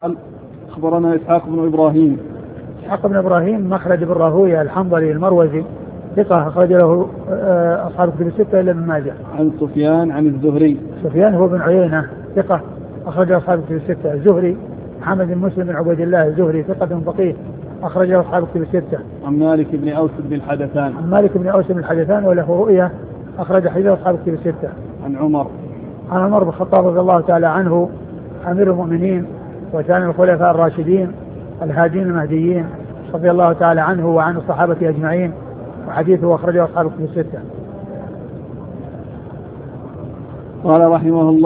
أخبرنا إسحاق بن إبراهيم. إسحاق بن إبراهيم مخلد بن راهويه الحنظلي المروزي ثقة أخرج له أصحاب الكتب الستة إلا ابن ماجه. عن سفيان عن الزهري. سفيان هو بن عيينة ثقة أخرج أصحاب الكتب الستة. الزهري محمد بن مسلم بن عبيد الله الزهري ثقة فقيه أخرج أصحاب الكتب الستة. عن مالك بن أوس بن الحدثان. عن مالك بن أوس بن الحدثان وله رؤية أخرج حديث أصحاب الكتب الستة. عن عمر. عن عمر بن الخطاب رضي الله تعالى عنه أمير المؤمنين وثاني الخلفاء الراشدين الهادين المهديين رضي الله تعالى عنه وعن الصحابة أجمعين وحديثه أخرجه أصحاب الكتب الستة. قال رحمه الله